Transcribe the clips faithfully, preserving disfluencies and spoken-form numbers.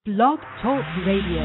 Blog Talk Radio.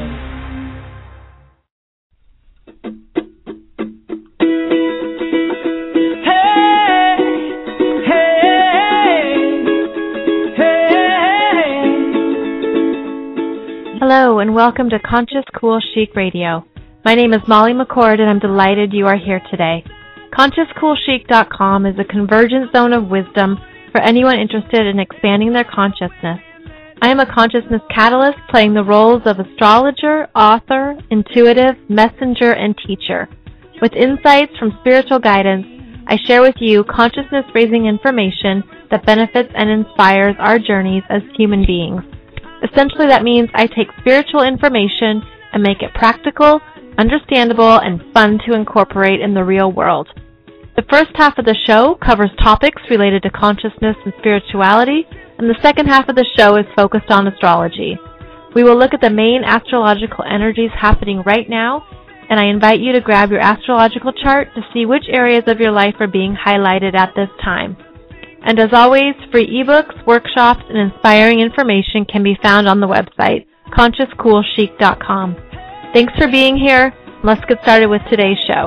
Hello and welcome to Conscious Cool Chic Radio. My name is Molly McCord and I'm delighted you are here today. Conscious Cool Chic dot com is a convergent zone of wisdom for anyone interested in expanding their consciousness. I am a consciousness catalyst playing the roles of astrologer, author, intuitive, messenger, and teacher. With insights from spiritual guidance, I share with you consciousness-raising information that benefits and inspires our journeys as human beings. Essentially, that means I take spiritual information and make it practical, understandable, and fun to incorporate in the real world. The first half of the show covers topics related to consciousness and spirituality, and the second half of the show is focused on astrology. We will look at the main astrological energies happening right now, and I invite you to grab your astrological chart to see which areas of your life are being highlighted at this time. And as always, free ebooks, workshops, and inspiring information can be found on the website, Conscious Cool Chic dot com. Thanks for being here. Let's get started with today's show.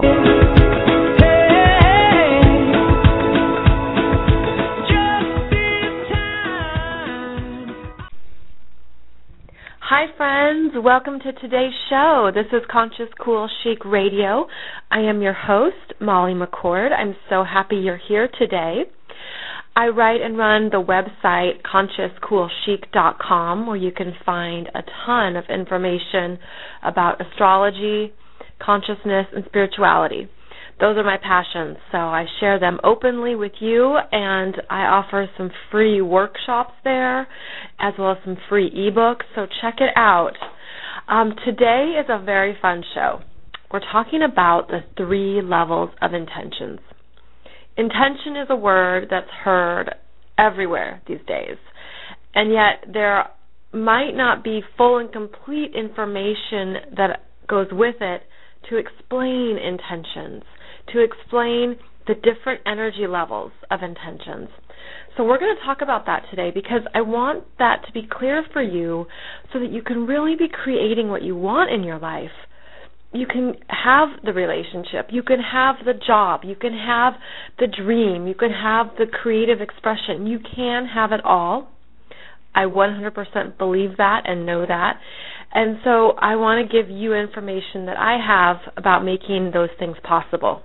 Hi friends, welcome to today's show. This is Conscious Cool Chic Radio. I am your host, Molly McCord. I'm so happy you're here today. I write and run the website Conscious Cool Chic dot com, where you can find a ton of information about astrology, consciousness, and spirituality. Those are my passions, so I share them openly with you, and I offer some free workshops there, as well as some free ebooks, so check it out. Um, today is a very fun show. We're talking about the three levels of intentions. Intention is a word that's heard everywhere these days, and yet there might not be full and complete information that goes with it to explain intentions, to explain the different energy levels of intentions. So we're going to talk about that today because I want that to be clear for you so that you can really be creating what you want in your life. You can have the relationship, you can have the job, you can have the dream, you can have the creative expression. You can have it all. I one hundred percent believe that and know that. And so I want to give you information that I have about making those things possible.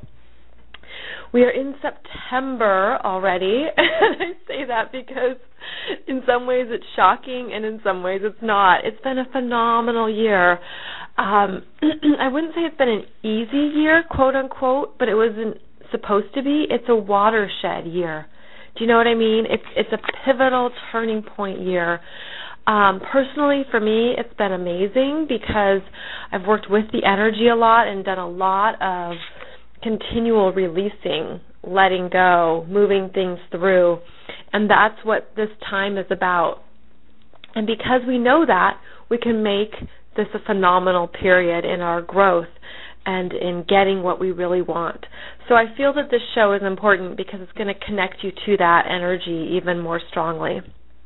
We are in September already, and I say that because in some ways it's shocking and in some ways it's not. It's been a phenomenal year. Um, I wouldn't say it's been an easy year, quote unquote, but it wasn't supposed to be. It's a watershed year. Do you know what I mean? It's it's a pivotal turning point year. Um, personally, for me, it's been amazing because I've worked with the energy a lot and done a lot of continual releasing, letting go, moving things through, and that's what this time is about. And because we know that, we can make this a phenomenal period in our growth and in getting what we really want. So I feel that this show is important because it's going to connect you to that energy even more strongly.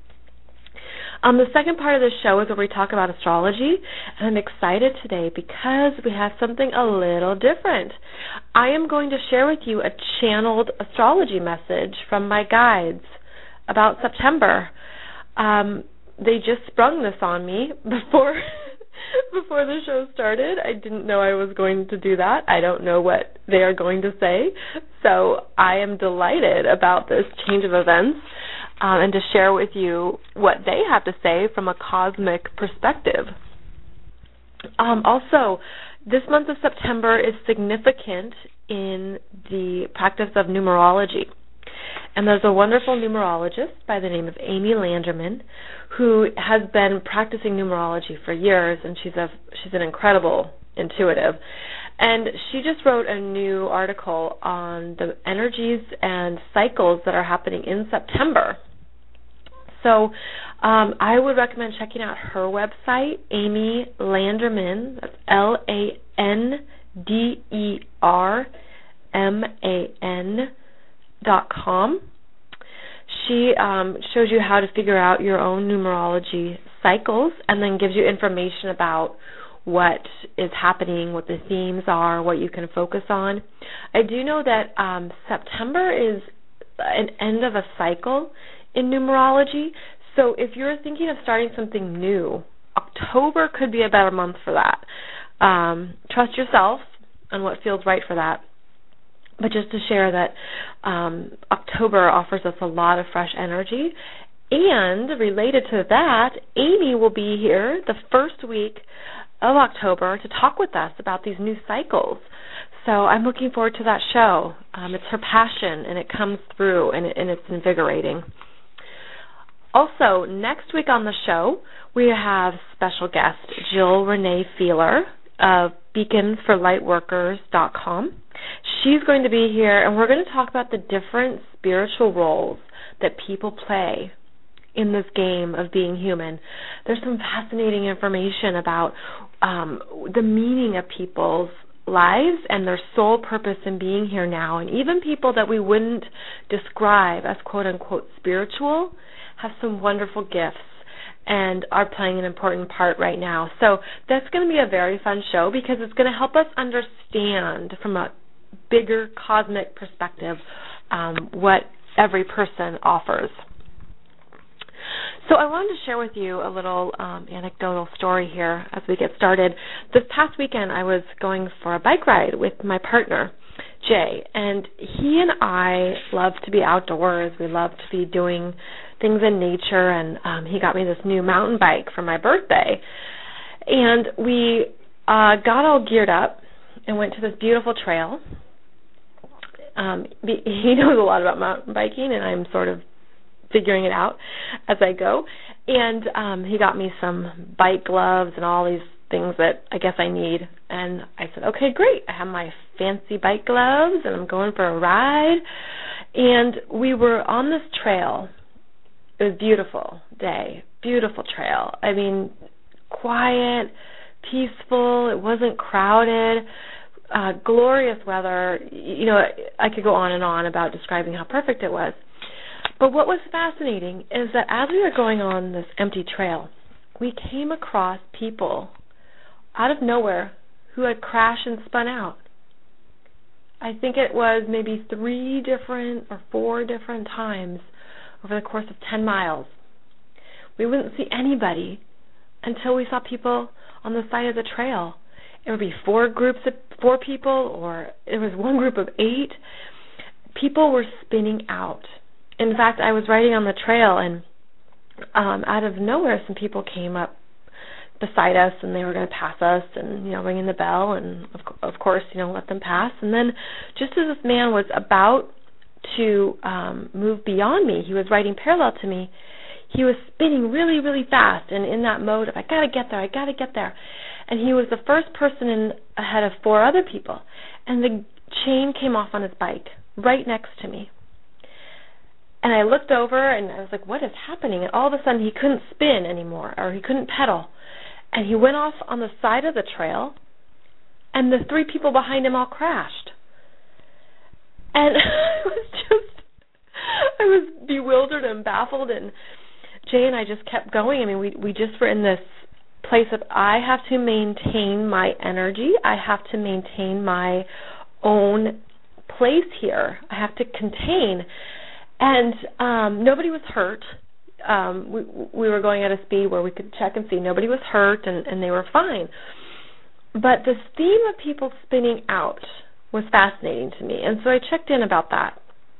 Um, the second part of the show is where we talk about astrology, and I'm excited today because we have something a little different. I am going to share with you a channeled astrology message from my guides about September. Um, they just sprung this on me before before the show started. I didn't know I was going to do that. I don't know what they are going to say, so I am delighted about this change of events. Um, and to share with you what they have to say from a cosmic perspective. Um, also, this month of September is significant in the practice of numerology. And there's a wonderful numerologist by the name of Amy Landerman who has been practicing numerology for years, and she's a she's an incredible intuitive. And she just wrote a new article on the energies and cycles that are happening in September. So um, I would recommend checking out her website, Amy Landerman, that's L A N D E R M A N dot com. She um, shows you how to figure out your own numerology cycles and then gives you information about what is happening, what the themes are, what you can focus on. I do know that um, September is an end of a cycle in numerology, so if you're thinking of starting something new, October could be a better month for that. Um, trust yourself on what feels right for that. But just to share that um, October offers us a lot of fresh energy. And related to that, Amy will be here the first week of October to talk with us about these new cycles. So I'm looking forward to that show. Um, it's her passion, and it comes through, and, it, and it's invigorating. Also, next week on the show, we have special guest Jill Renee Feeler of beacon for light workers dot com. She's going to be here, and we're going to talk about the different spiritual roles that people play in this game of being human. There's some fascinating information about um, the meaning of people's lives and their sole purpose in being here now, and even people that we wouldn't describe as quote-unquote spiritual have some wonderful gifts and are playing an important part right now. So that's going to be a very fun show because it's going to help us understand from a bigger cosmic perspective um, what every person offers. So I wanted to share with you a little um, anecdotal story here as we get started. This past weekend I was going for a bike ride with my partner, Jay, and he and I love to be outdoors. We love to be doing things in nature, and um, he got me this new mountain bike for my birthday. And we uh, got all geared up and went to this beautiful trail. Um, he knows a lot about mountain biking, and I'm sort of figuring it out as I go. And um, he got me some bike gloves and all these things that I guess I need. And I said, okay, great. I have my fancy bike gloves, and I'm going for a ride. And we were on this trail. It was a beautiful day, beautiful trail. I mean, quiet, peaceful. It wasn't crowded. Uh, glorious weather. You know, I could go on and on about describing how perfect it was. But what was fascinating is that as we were going on this empty trail, we came across people out of nowhere who had crashed and spun out. I think it was maybe three different or four different times over the course of ten miles. We wouldn't see anybody until we saw people on the side of the trail. It would be four groups of four people, or it was one group of eight. People were spinning out. In fact, I was riding on the trail, and um, out of nowhere, some people came up beside us, and they were going to pass us, and you know, ringing the bell, and of, of course, you know, let them pass. And then, just as this man was about to um, move beyond me, he was riding parallel to me. He was spinning really, really fast, and in that mode of I got to get there, I got to get there. And he was the first person in ahead of four other people, and the chain came off on his bike right next to me. And I looked over, and I was like, what is happening? And all of a sudden, he couldn't spin anymore, or he couldn't pedal. And he went off on the side of the trail, and the three people behind him all crashed. And I was just, I was bewildered and baffled, and Jay and I just kept going. I mean, we, we just were in this place of I have to maintain my energy. I have to maintain my own place here. I have to contain. And um, nobody was hurt. Um, we, we were going at a speed where we could check and see nobody was hurt, and, and they were fine. But this theme of people spinning out was fascinating to me, and so I checked in about that.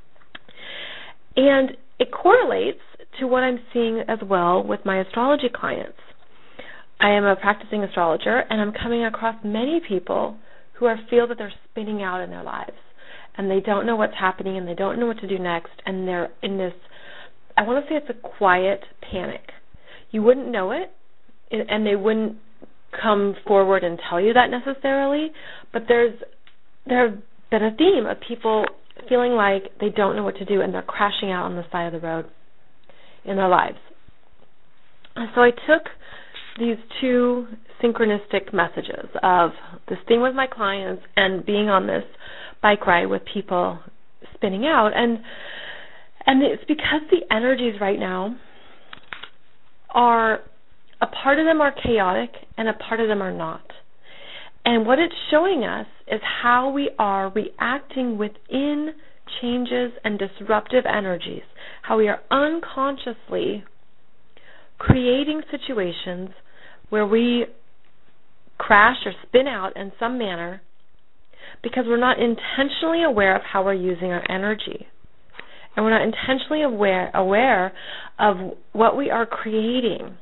And it correlates to what I'm seeing as well with my astrology clients. I am a practicing astrologer, and I'm coming across many people who are feel that they're spinning out in their lives, and they don't know what's happening, and they don't know what to do next, and they're in this, I want to say it's a quiet panic. You wouldn't know it, and they wouldn't come forward and tell you that necessarily, but there's there's been a theme of people feeling like they don't know what to do, and they're crashing out on the side of the road in their lives. And so I took these two synchronistic messages of this thing with my clients and being on this bike ride with people spinning out, and and it's because the energies right now are a part of them are chaotic and a part of them are not. And what it's showing us is how we are reacting within changes and disruptive energies, how we are unconsciously creating situations where we crash or spin out in some manner because we're not intentionally aware of how we're using our energy. And we're not intentionally aware aware of what we are creating.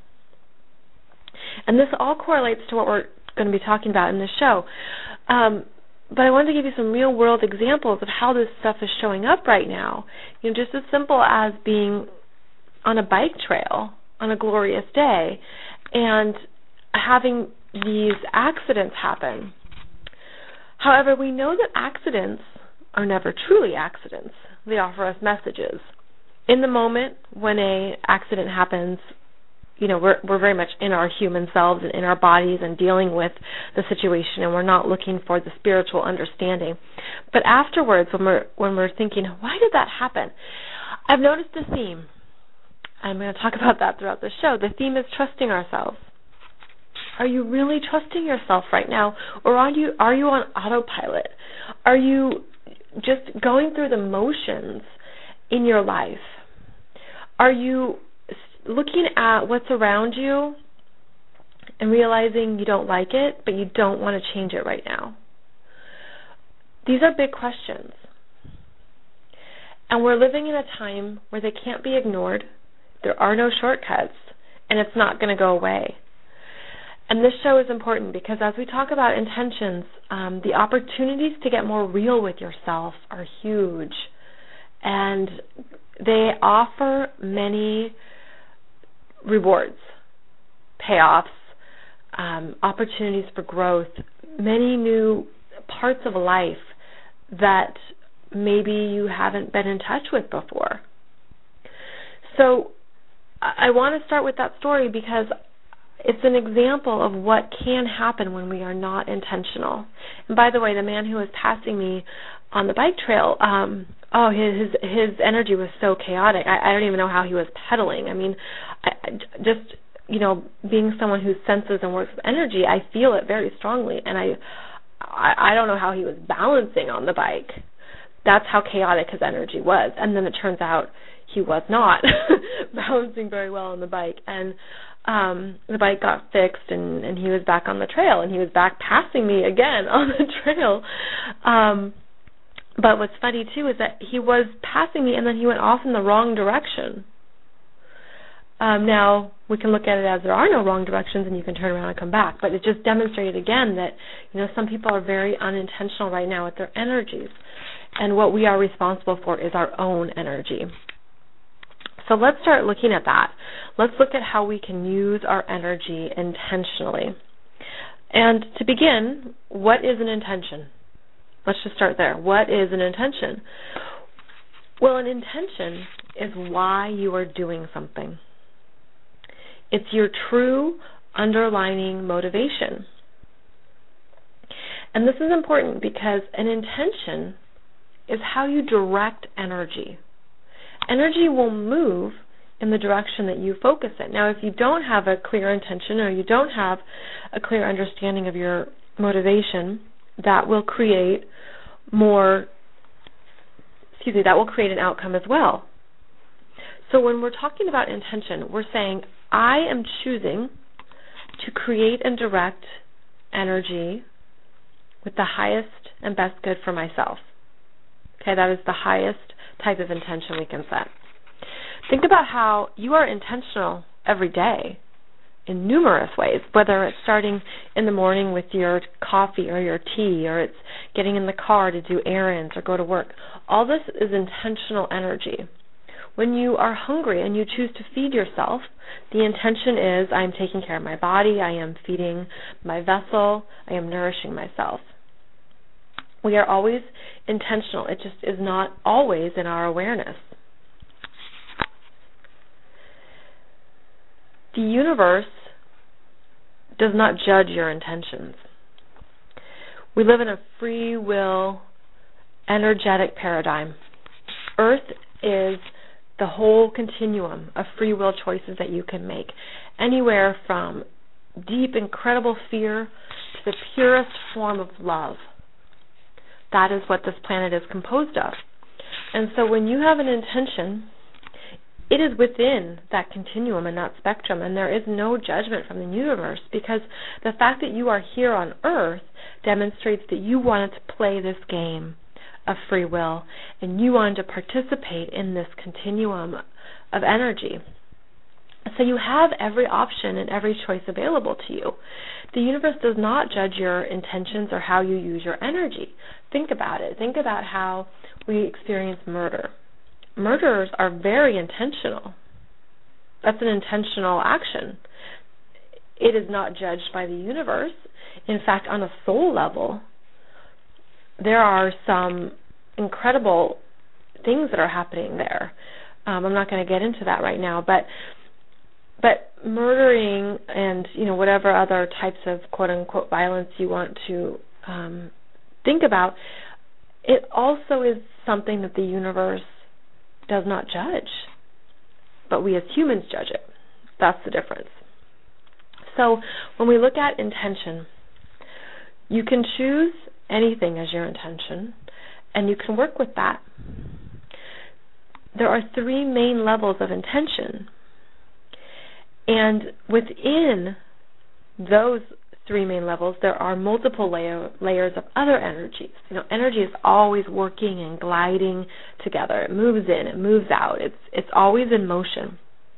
And this all correlates to what we're going to be talking about in this show. Um, but I wanted to give you some real-world examples of how this stuff is showing up right now. You know, just as simple as being on a bike trail on a glorious day and having these accidents happen. However, we know that accidents are never truly accidents. They offer us messages. In the moment when a accident happens, you know, we're we're very much in our human selves and in our bodies and dealing with the situation, and we're not looking for the spiritual understanding. But afterwards, when we're when we're thinking, why did that happen? I've noticed a theme. I'm going to talk about that throughout the show. The theme is trusting ourselves. Are you really trusting yourself right now, or are you are you on autopilot? Are you just going through the motions in your life? Are you looking at what's around you and realizing you don't like it, but you don't want to change it right now? These are big questions. And we're living in a time where they can't be ignored. There are no shortcuts, and it's not going to go away. And this show is important because as we talk about intentions, um, the opportunities to get more real with yourself are huge. And they offer many rewards, payoffs, um, opportunities for growth, many new parts of life that maybe you haven't been in touch with before. So I want to start with that story because it's an example of what can happen when we are not intentional. And by the way, the man who was passing me on the bike trail, um, oh, his his energy was so chaotic. I, I don't even know how he was pedaling. I mean, I, just, you know, being someone who senses and works with energy, I feel it very strongly. And I, I, I don't know how he was balancing on the bike. That's how chaotic his energy was. And then it turns out he was not balancing very well on the bike. And um, the bike got fixed, and, and he was back on the trail, and he was back passing me again on the trail. Um, but what's funny, too, is that he was passing me, and then he went off in the wrong direction. Um, now, we can look at it as there are no wrong directions, and you can turn around and come back. But it just demonstrated again that, you know, some people are very unintentional right now with their energies. And what we are responsible for is our own energy. So let's start looking at that. Let's look at how we can use our energy intentionally. And to begin, what is an intention? Let's just start there. What is an intention? Well, an intention is why you are doing something. It's your true underlying motivation. And this is important because an intention is how you direct energy. Energy will move in the direction that you focus it. Now, if you don't have a clear intention or you don't have a clear understanding of your motivation, that will create more, excuse me, that will create an outcome as well. So when we're talking about intention, we're saying, I am choosing to create and direct energy with the highest and best good for myself. Okay, that is the highest type of intention we can set. Think about how you are intentional every day in numerous ways, whether it's starting in the morning with your coffee or your tea, or it's getting in the car to do errands or go to work. All this is intentional energy. When you are hungry and you choose to feed yourself, the intention is, I am taking care of my body, I am feeding my vessel, I am nourishing myself. We are always intentional. It just is not always in our awareness. The universe does not judge your intentions. We live in a free will, energetic paradigm. Earth is the whole continuum of free will choices that you can make, anywhere from deep, incredible fear to the purest form of love. That is what this planet is composed of. And so when you have an intention, it is within that continuum and that spectrum, and there is no judgment from the universe, because the fact that you are here on Earth demonstrates that you wanted to play this game of free will, and you wanted to participate in this continuum of energy. So you have every option and every choice available to you. The universe does not judge your intentions or how you use your energy. Think about it. Think about how we experience murder. Murderers are very intentional. That's an intentional action. It is not judged by the universe. In fact, on a soul level, there are some incredible things that are happening there. Um, I'm not going to get into that right now, but but murdering and, you know, whatever other types of quote unquote violence you want to um, think about, it also is something that the universe does not judge, but we as humans judge it. That's the difference. So when we look at intention, you can choose anything as your intention, and you can work with that. There are three main levels of intention, and within those three main levels, there are multiple layer, layers of other energies. You know, energy is always working and gliding together. It moves in, it moves out. It's it's always in motion.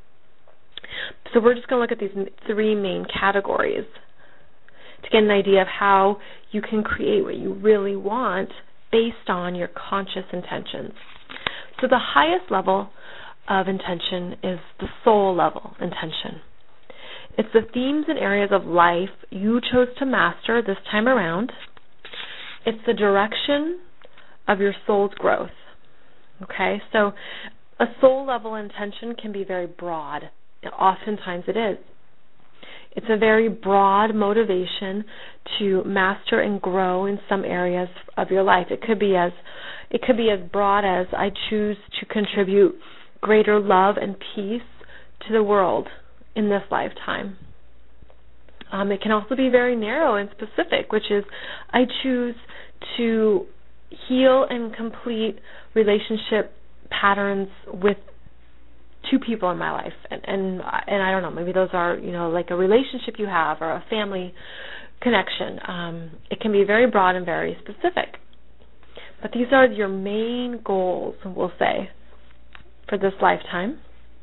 So we're just going to look at these three main categories to get an idea of how you can create what you really want based on your conscious intentions. So the highest level of intention is the soul level intention. It's the themes and areas of life you chose to master this time around. It's the direction of your soul's growth. Okay, so a soul level intention can be very broad. Oftentimes it is. It's a very broad motivation to master and grow in some areas of your life. It could be as it could be as broad as I choose to contribute greater love and peace to the world in this lifetime. Um, it can also be very narrow and specific, which is I choose to heal and complete relationship patterns with two people in my life, and, and and I don't know, maybe those are, you know, like a relationship you have or a family connection. Um, it can be very broad and very specific. But these are your main goals, we'll say, for this lifetime.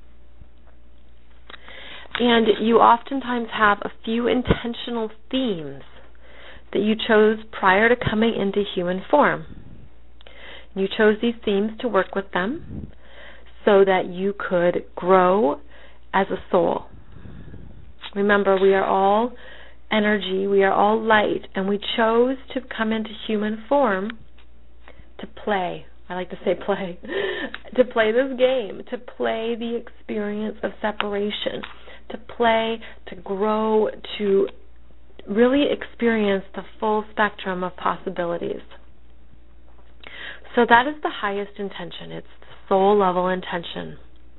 And you oftentimes have a few intentional themes that you chose prior to coming into human form. You chose these themes to work with them so that you could grow as a soul. Remember, we are all energy, we are all light, and we chose to come into human form to play. I like to say play. to play this game, to play the experience of separation, to play, to grow, to really experience the full spectrum of possibilities. So that is the highest intention. It's the soul level intention.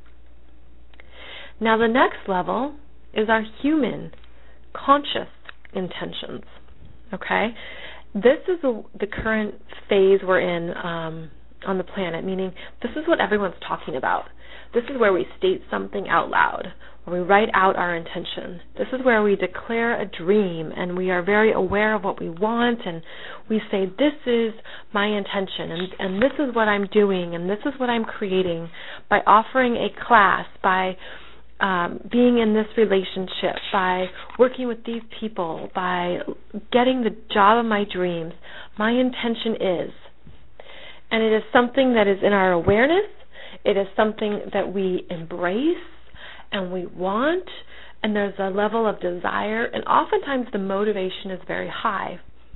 Now the next level is our human, conscious intentions. Okay? This is a, the current phase we're in um, on the planet, meaning this is what everyone's talking about. This is where we state something out loud, or we write out our intention. This is where we declare a dream, and we are very aware of what we want, and we say, this is my intention, and, and this is what I'm doing, and this is what I'm creating by offering a class, by um, being in this relationship, by working with these people, by getting the job of my dreams. My intention is. And it is something that is in our awareness. It is something that we embrace and we want, and there's a level of desire, and oftentimes the motivation is very high.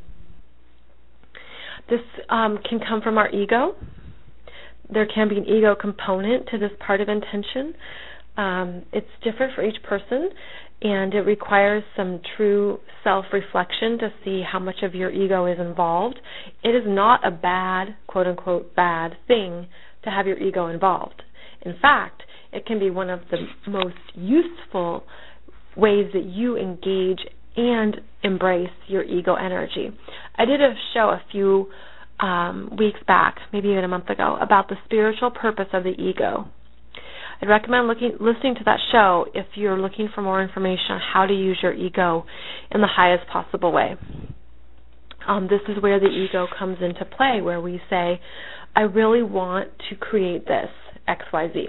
This um, can come from our ego. There can be an ego component to this part of intention. Um, it's different for each person, and it requires some true self-reflection to see how much of your ego is involved. It is not a bad, quote-unquote, bad thing to have your ego involved. In fact, it can be one of the most useful ways that you engage and embrace your ego energy. I did a show a few um, weeks back, maybe even a month ago, about the spiritual purpose of the ego. I'd recommend looking, listening to that show if you're looking for more information on how to use your ego in the highest possible way. Um, this is where the ego comes into play, where we say, I really want to create this, X Y Z.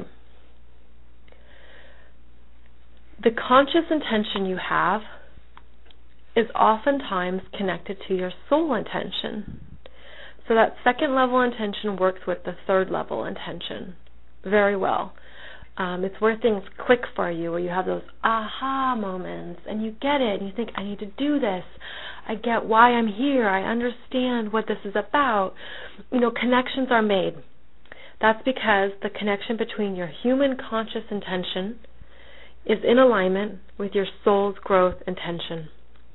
The conscious intention you have is oftentimes connected to your soul intention. So that second level intention works with the third level intention very well. Um, it's where things click for you, where you have those aha moments, and you get it, and you think, I need to do this. I get why I'm here. I understand what this is about. You know, connections are made. That's because the connection between your human conscious intention is in alignment with your soul's growth intention.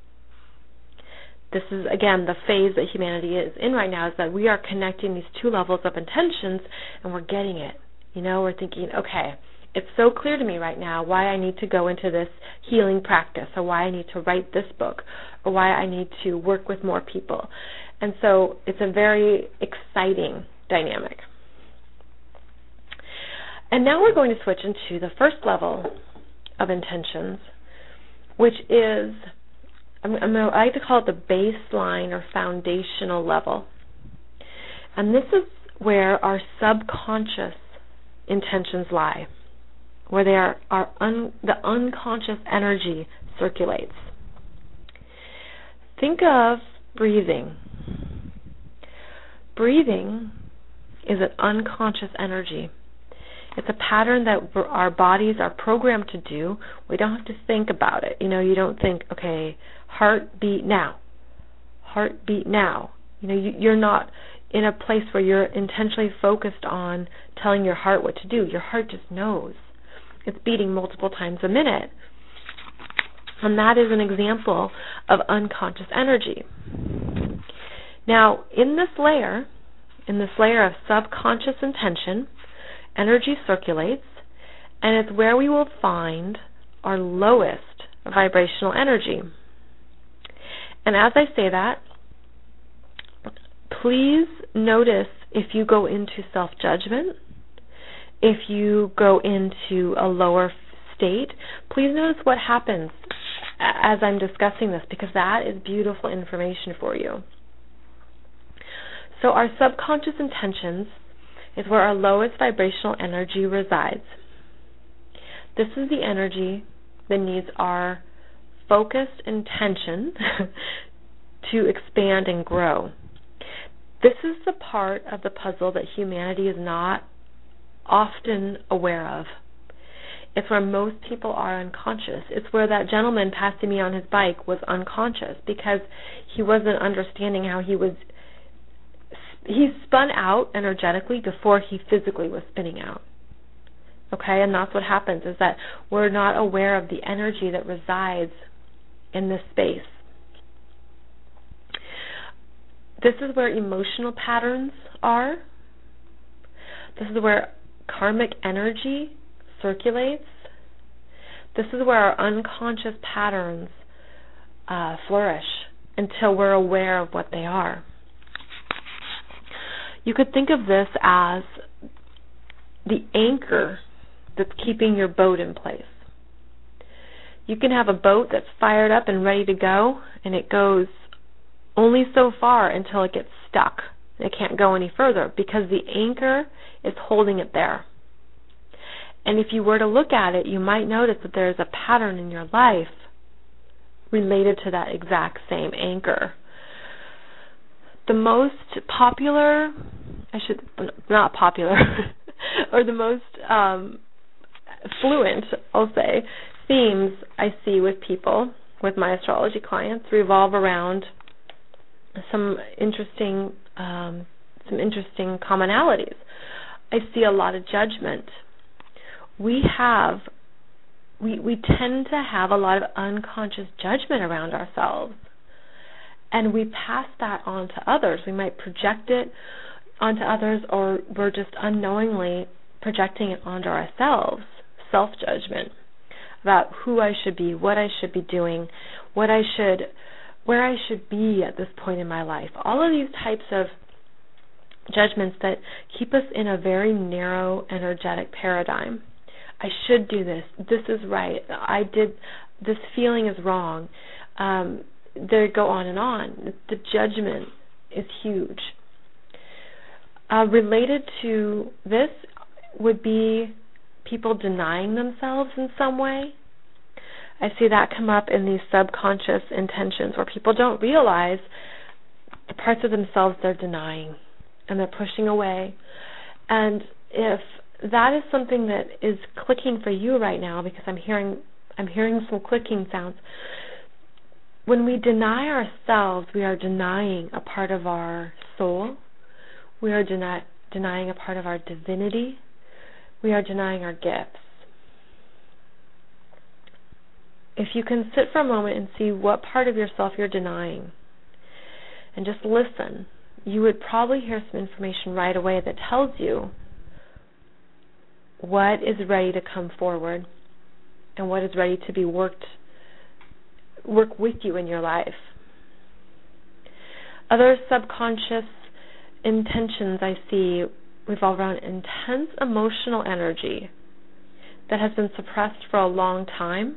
This is, again, the phase that humanity is in right now, is that we are connecting these two levels of intentions, and we're getting it. You know, we're thinking, okay, it's so clear to me right now why I need to go into this healing practice, or why I need to write this book, or why I need to work with more people. And so it's a very exciting dynamic. And now we're going to switch into the first level of intentions, which is, I'm, I'm, I like to call it the baseline or foundational level. And this is where our subconscious intentions lie, where they are, are un, the unconscious energy circulates. Think of breathing. Breathing is an unconscious energy. It's a pattern that our bodies are programmed to do. We don't have to think about it. You know, you don't think, okay, heartbeat now, heartbeat now. You know, you, you're not in a place where you're intentionally focused on telling your heart what to do. Your heart just knows. It's beating multiple times a minute. And that is an example of unconscious energy. Now, in this layer, in this layer of subconscious intention, energy circulates, and it's where we will find our lowest vibrational energy. And as I say that, please notice if you go into self-judgment, if you go into a lower state, please notice what happens as I'm discussing this, because that is beautiful information for you. So our subconscious intentions is where our lowest vibrational energy resides. This is the energy that needs our focused intention to expand and grow. This is the part of the puzzle that humanity is not often aware of. It's where most people are unconscious. It's where that gentleman passing me on his bike was unconscious, because he wasn't understanding how he was he spun out energetically before he physically was spinning out. Okay, and that's what happens, is that we're not aware of the energy that resides in this space. This is where emotional patterns are. This is where karmic energy circulates. This is where our unconscious patterns uh, flourish until we're aware of what they are. You could think of this as the anchor that's keeping your boat in place. You can have a boat that's fired up and ready to go, and it goes only so far until it gets stuck. It can't go any further because the anchor is holding it there. And if you were to look at it, you might notice that there's a pattern in your life related to that exact same anchor. The most popular, I should, not popular, or the most um, fluent, I'll say, themes I see with people, with my astrology clients, revolve around some interesting, um, some interesting commonalities. I see a lot of judgment. We have, we we tend to have a lot of unconscious judgment around ourselves, and we pass that on to others. We might project it onto others, or we're just unknowingly projecting it onto ourselves, self-judgment, about who I should be, what I should be doing, what I should, where I should be at this point in my life. All of these types of judgments that keep us in a very narrow, energetic paradigm. I should do this. This is right. I did, this feeling is wrong. Um, they go on and on. The judgment is huge. Uh, related to this would be people denying themselves in some way. I see that come up in these subconscious intentions where people don't realize the parts of themselves they're denying and they're pushing away. And if that is something that is clicking for you right now, because I'm hearing I'm hearing some clicking sounds, when we deny ourselves, we are denying a part of our soul. We are deny, denying a part of our divinity. We are denying our gifts. If you can sit for a moment and see what part of yourself you're denying, and just listen, you would probably hear some information right away that tells you what is ready to come forward and what is ready to be worked, work with you in your life. Other subconscious intentions I see revolve around intense emotional energy that has been suppressed for a long time,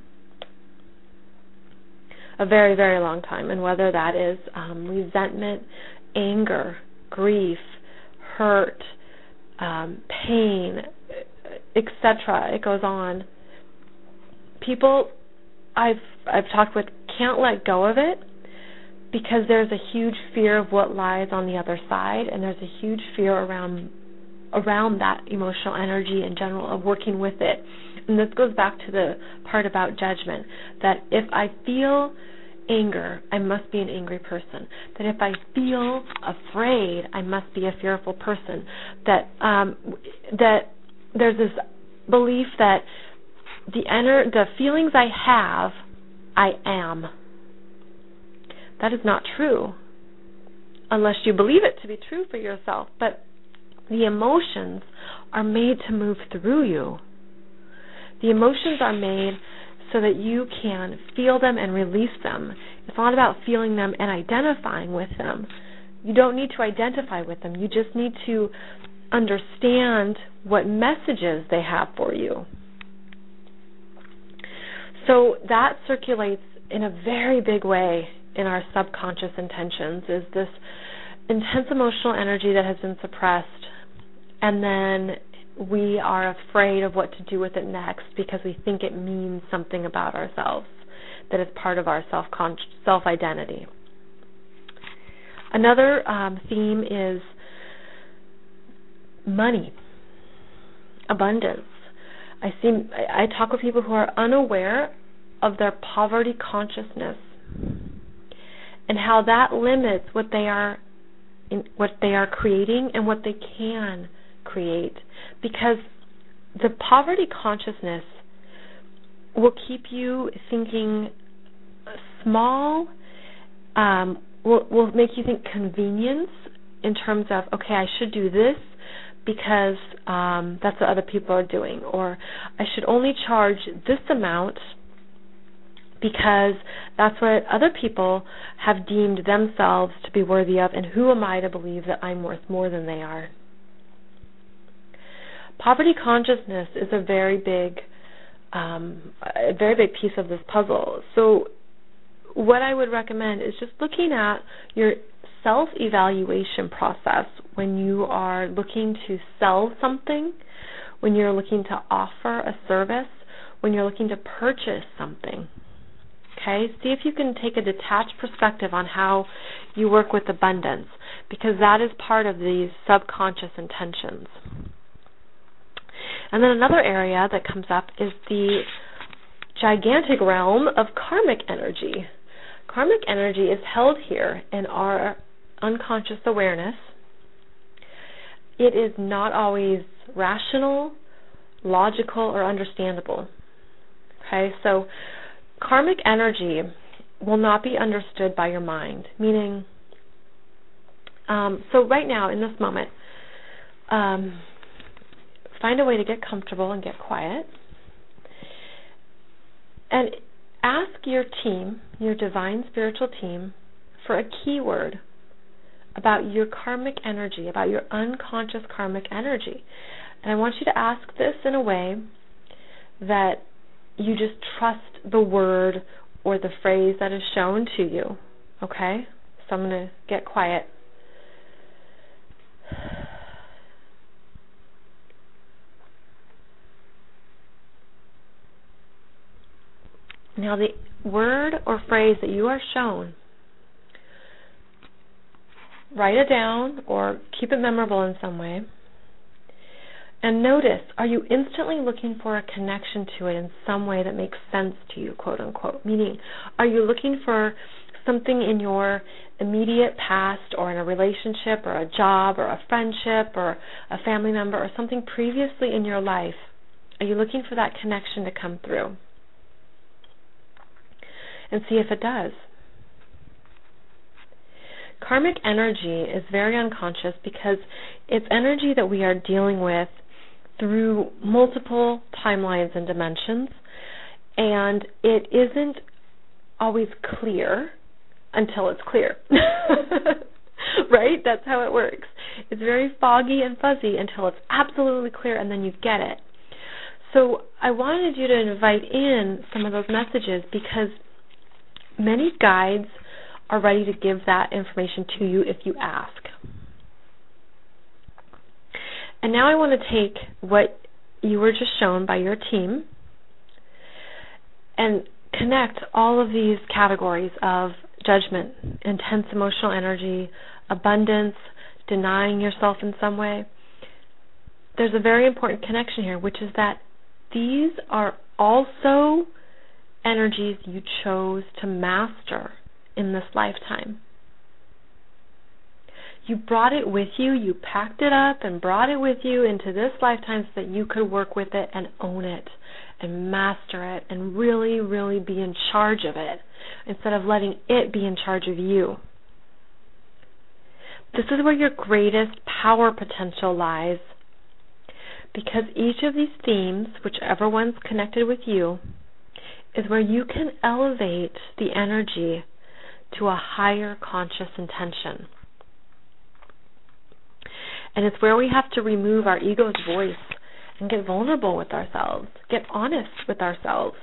a very, very long time, and whether that is um, resentment, anger, grief, hurt, um, pain, et cetera. It goes on. People I've I've talked with can't let go of it because there's a huge fear of what lies on the other side, and there's a huge fear around around that emotional energy in general of working with it. And this goes back to the part about judgment, that if I feel anger, I must be an angry person. That if I feel afraid, I must be a fearful person. That um, that there's this belief that the ener- the feelings I have, I am. That is not true, unless you believe it to be true for yourself. But the emotions are made to move through you. The emotions are made so that you can feel them and release them. It's not about feeling them and identifying with them. You don't need to identify with them. You just need to understand what messages they have for you. So that circulates in a very big way in our subconscious intentions, is this intense emotional energy that has been suppressed, and then we are afraid of what to do with it next because we think it means something about ourselves that is part of our self-con- self-identity. Another um, theme is money, abundance. I see. I, I talk with people who are unaware of their poverty consciousness and how that limits what they are, in, what they are creating and what they can create, because the poverty consciousness will keep you thinking small, um, will, will make you think convenience in terms of, okay, I should do this because um, that's what other people are doing, or I should only charge this amount because that's what other people have deemed themselves to be worthy of, and who am I to believe that I'm worth more than they are? Poverty consciousness is a very big, um, a very big piece of this puzzle. So what I would recommend is just looking at your self-evaluation process when you are looking to sell something, when you're looking to offer a service, when you're looking to purchase something. Okay? See if you can take a detached perspective on how you work with abundance, because that is part of these subconscious intentions. And then another area that comes up is the gigantic realm of karmic energy. Karmic energy is held here in our unconscious awareness. It is not always rational, logical, or understandable. Okay, so karmic energy will not be understood by your mind, meaning, um, so right now in this moment, um, find a way to get comfortable and get quiet. And ask your team, your divine spiritual team, for a keyword about your karmic energy, about your unconscious karmic energy. And I want you to ask this in a way that you just trust the word or the phrase that is shown to you. Okay? So I'm going to get quiet. Now the word or phrase that you are shown, write it down or keep it memorable in some way. And notice, are you instantly looking for a connection to it in some way that makes sense to you, quote unquote? Meaning, are you looking for something in your immediate past or in a relationship or a job or a friendship or a family member or something previously in your life? Are you looking for that connection to come through? And see if it does. Karmic energy is very unconscious because it's energy that we are dealing with through multiple timelines and dimensions, and it isn't always clear until it's clear. Right? That's how it works. It's very foggy and fuzzy until it's absolutely clear, and then you get it. So I wanted you to invite in some of those messages because many guides are ready to give that information to you if you ask. And now I want to take what you were just shown by your team and connect all of these categories of judgment, intense emotional energy, abundance, denying yourself in some way. There's a very important connection here, which is that these are also energies you chose to master in this lifetime. You brought it with you, you packed it up and brought it with you into this lifetime so that you could work with it and own it and master it and really, really be in charge of it instead of letting it be in charge of you. This is where your greatest power potential lies, because each of these themes, whichever one's connected with you, is where you can elevate the energy to a higher conscious intention. And it's where we have to remove our ego's voice and get vulnerable with ourselves, get honest with ourselves,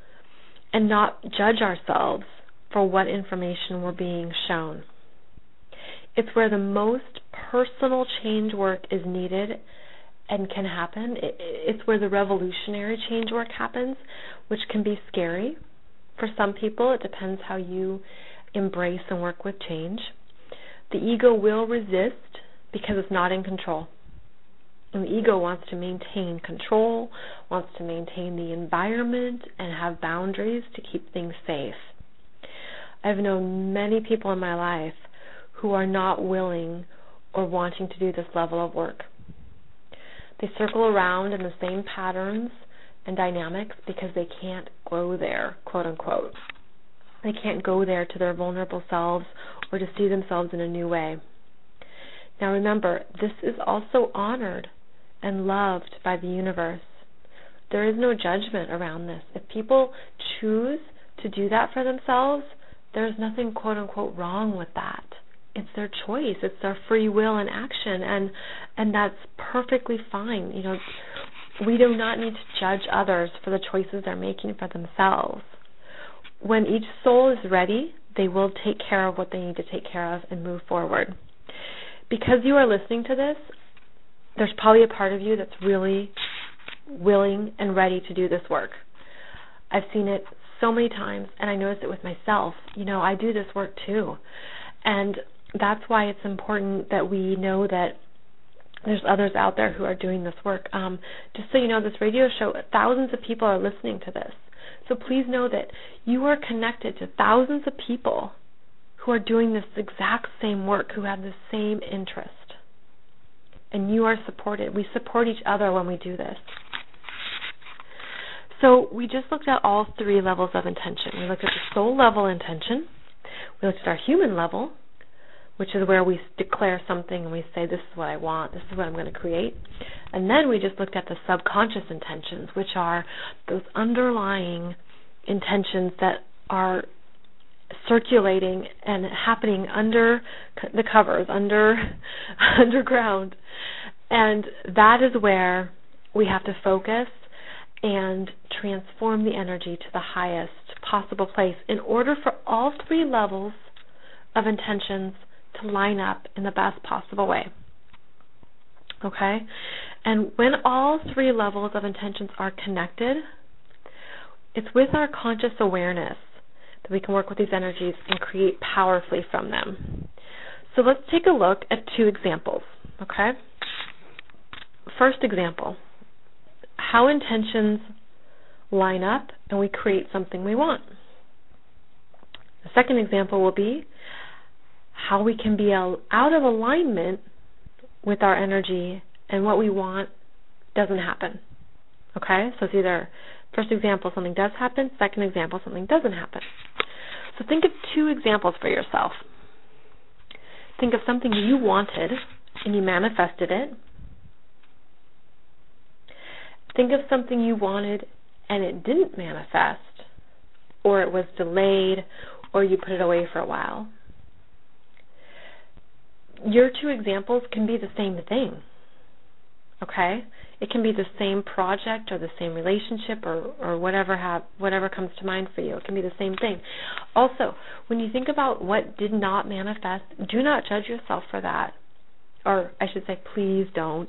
and not judge ourselves for what information we're being shown. It's where the most personal change work is needed and can happen. It's where the revolutionary change work happens, which can be scary for some people. It depends how you embrace and work with change. The ego will resist because it's not in control. And the ego wants to maintain control, wants to maintain the environment and have boundaries to keep things safe. I've known many people in my life who are not willing or wanting to do this level of work. They circle around in the same patterns and dynamics because they can't go there, quote unquote. They can't go there to their vulnerable selves or to see themselves in a new way. Now remember, this is also honored and loved by the universe. There is no judgment around this. If people choose to do that for themselves, there's nothing quote unquote wrong with that. It's their choice. It's their free will and action, and and that's perfectly fine. You know, we do not need to judge others for the choices they're making for themselves. When each soul is ready, they will take care of what they need to take care of and move forward. Because you are listening to this, there's probably a part of you that's really willing and ready to do this work. I've seen it so many times, and I notice it with myself. You know, I do this work too. And that's why it's important that we know that there's others out there who are doing this work. Um, just so you know, this radio show, thousands of people are listening to this. So please know that you are connected to thousands of people who are doing this exact same work, who have the same interest. And you are supported. We support each other when we do this. So we just looked at all three levels of intention. We looked at the soul level intention. We looked at our human level, which is where we declare something and we say, this is what I want, this is what I'm going to create. And then we just looked at the subconscious intentions, which are those underlying intentions that are circulating and happening under the covers, under underground. And that is where we have to focus and transform the energy to the highest possible place in order for all three levels of intentions to line up in the best possible way. Okay? And when all three levels of intentions are connected, it's with our conscious awareness that we can work with these energies and create powerfully from them. So let's take a look at two examples. Okay? First example, how intentions line up and we create something we want. The second example will be how we can be out of alignment with our energy and what we want doesn't happen. Okay? So it's either, first example, something does happen, second example, something doesn't happen. So think of two examples for yourself. Think of something you wanted and you manifested it. Think of something you wanted and it didn't manifest, or it was delayed, or you put it away for a while. Your two examples can be the same thing, okay? It can be the same project or the same relationship or, or whatever have, whatever comes to mind for you. It can be the same thing. Also, when you think about what did not manifest, do not judge yourself for that. Or I should say, please don't.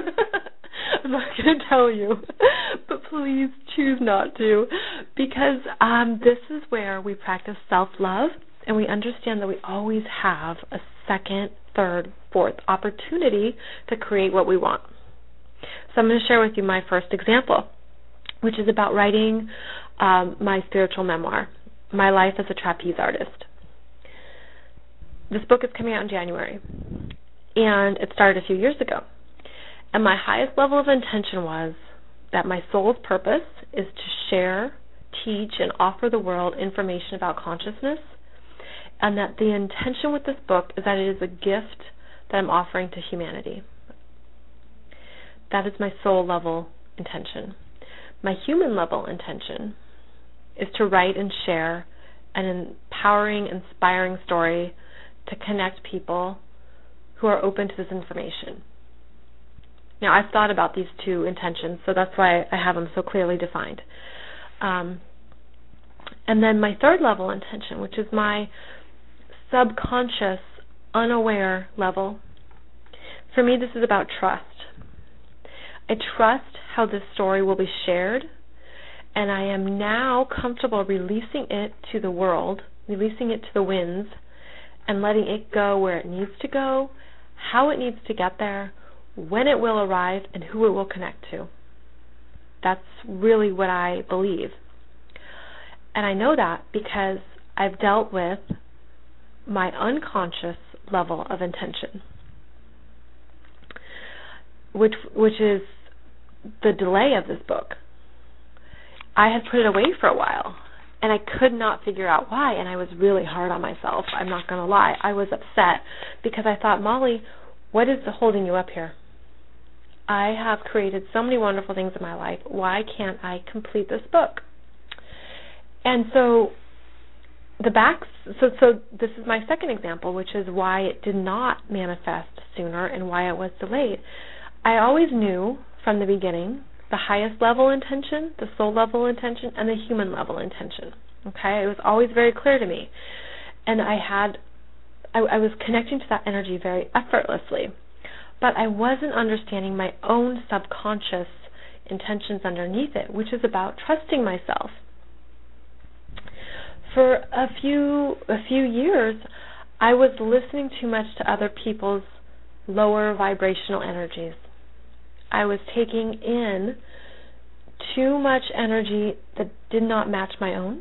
I'm not going to tell you, but please choose not to, because um, this is where we practice self-love and we understand that we always have a second, third, fourth opportunity to create what we want. So I'm going to share with you my first example, which is about writing um, my spiritual memoir, My Life as a Trapeze Artist. This book is coming out in January, and it started a few years ago. And my highest level of intention was that my soul's purpose is to share, teach, and offer the world information about consciousness, and that the intention with this book is that it is a gift that I'm offering to humanity. That is my soul level intention. My human level intention is to write and share an empowering, inspiring story to connect people who are open to this information. Now, I've thought about these two intentions, so that's why I have them so clearly defined. Um, and then my third level intention, which is my subconscious, unaware level. For me, this is about trust. I trust how this story will be shared, and I am now comfortable releasing it to the world, releasing it to the winds, and letting it go where it needs to go, how it needs to get there, when it will arrive, and who it will connect to. That's really what I believe. And I know that because I've dealt with my unconscious level of intention, which which is the delay of this book. I had put it away for a while, and I could not figure out why, and I was really hard on myself. I'm not going to lie. I was upset because I thought, Molly, what is holding you up here? I have created so many wonderful things in my life. Why can't I complete this book? And so the back, so so this is my second example, which is why it did not manifest sooner and why it was delayed. I always knew from the beginning the highest level intention, the soul level intention, and the human level intention. Okay, it was always very clear to me, and I had, I, I was connecting to that energy very effortlessly. But I wasn't understanding my own subconscious intentions underneath it, which is about trusting myself. For a few a few years, I was listening too much to other people's lower vibrational energies. I was taking in too much energy that did not match my own.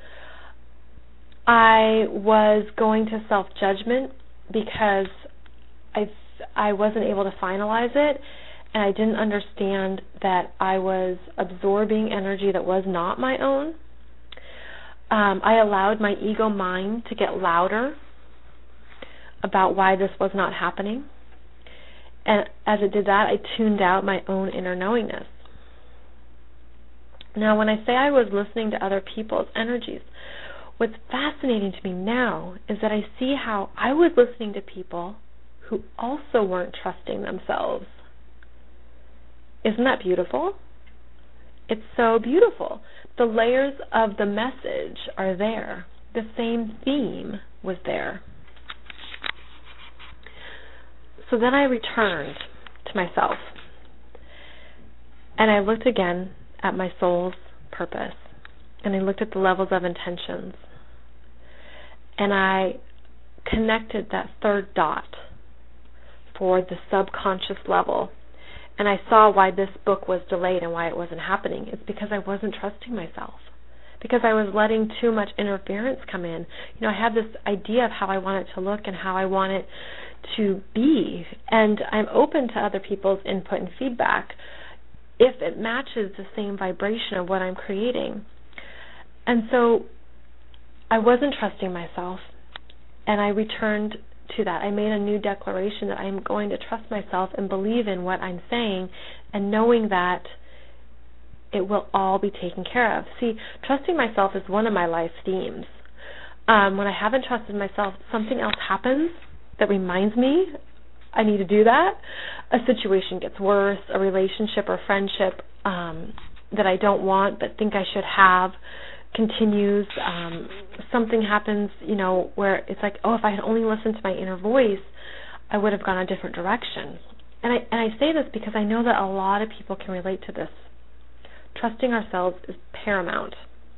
I was going to self-judgment because I I wasn't able to finalize it, and I didn't understand that I was absorbing energy that was not my own. Um, I allowed my ego mind to get louder about why this was not happening, And as it did that, I tuned out my own inner knowingness. Now, when I say I was listening to other people's energies, what's fascinating to me now is that I see how I was listening to people who also weren't trusting themselves. Isn't that beautiful? It's so beautiful. The layers of the message are there. The same theme was there. So then I returned to myself, and I looked again at my soul's purpose, and I looked at the levels of intentions, and I connected that third dot for the subconscious level, and I saw why this book was delayed and why it wasn't happening. It's because I wasn't trusting myself, because I was letting too much interference come in. You know, I have this idea of how I want it to look and how I want it to be, and I'm open to other people's input and feedback if it matches the same vibration of what I'm creating. And so I wasn't trusting myself, and I returned to that. I made a new declaration that I'm going to trust myself and believe in what I'm saying, and knowing that it will all be taken care of. See, trusting myself is one of my life themes. Um, when I haven't trusted myself, something else happens that reminds me I need to do that. A situation gets worse, a relationship or friendship um, that I don't want but think I should have continues. Um, something happens, you know, where it's like, oh, if I had only listened to my inner voice, I would have gone a different direction. And I and I say this because I know that a lot of people can relate to this. Trusting ourselves is paramount.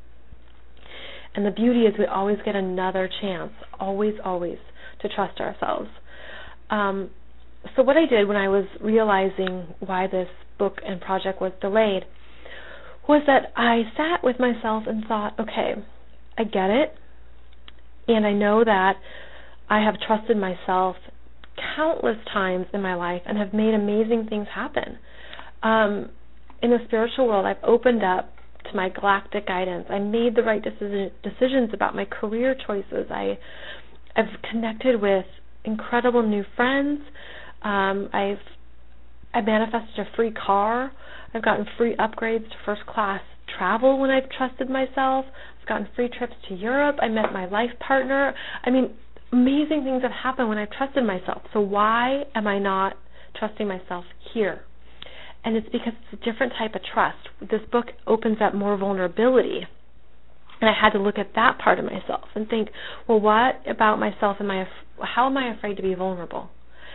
And the beauty is we always get another chance, always, always, to trust ourselves. Um, so what I did when I was realizing why this book and project was delayed was that I sat with myself and thought, okay, I get it, and I know that I have trusted myself countless times in my life and have made amazing things happen. Um, in the spiritual world, I've opened up to my galactic guidance. I made the right decision, decisions about my career choices. I, I've connected with incredible new friends. Um, I've I manifested a free car. I've gotten free upgrades to first class travel when I've trusted myself. I've gotten free trips to Europe. I met my life partner. I mean, amazing things have happened when I've trusted myself. So why am I not trusting myself here? And it's because it's a different type of trust. This book opens up more vulnerability. And I had to look at that part of myself and think, well, what about myself am I, af- how am I afraid to be vulnerable?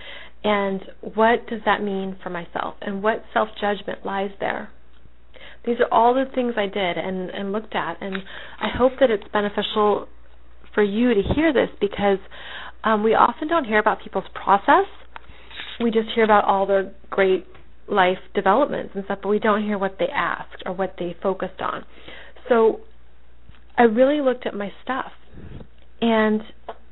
And what does that mean for myself? And what self-judgment lies there? These are all the things I did and, and looked at. And I hope that it's beneficial for you to hear this, because um, we often don't hear about people's process. We just hear about all their great life developments and stuff, but we don't hear what they asked or what they focused on. So I really looked at my stuff, and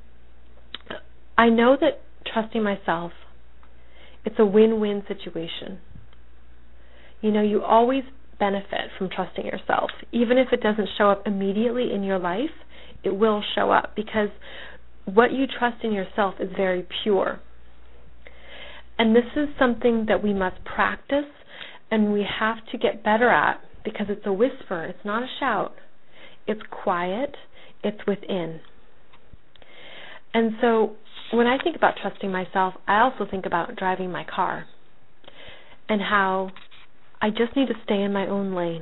I know that trusting myself, it's a win-win situation. You know, you always benefit from trusting yourself. Even if it doesn't show up immediately in your life, it will show up, because what you trust in yourself is very pure. And this is something that we must practice, and we have to get better at, because it's a whisper. It's not a shout. It's quiet. It's within. And so when I think about trusting myself, I also think about driving my car and how I just need to stay in my own lane.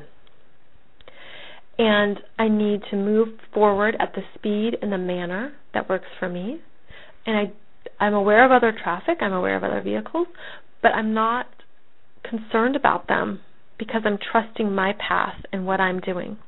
And I need to move forward at the speed and the manner that works for me. And I, I'm aware of other traffic. I'm aware of other vehicles. But I'm not concerned about them, because I'm trusting my path and what I'm doing.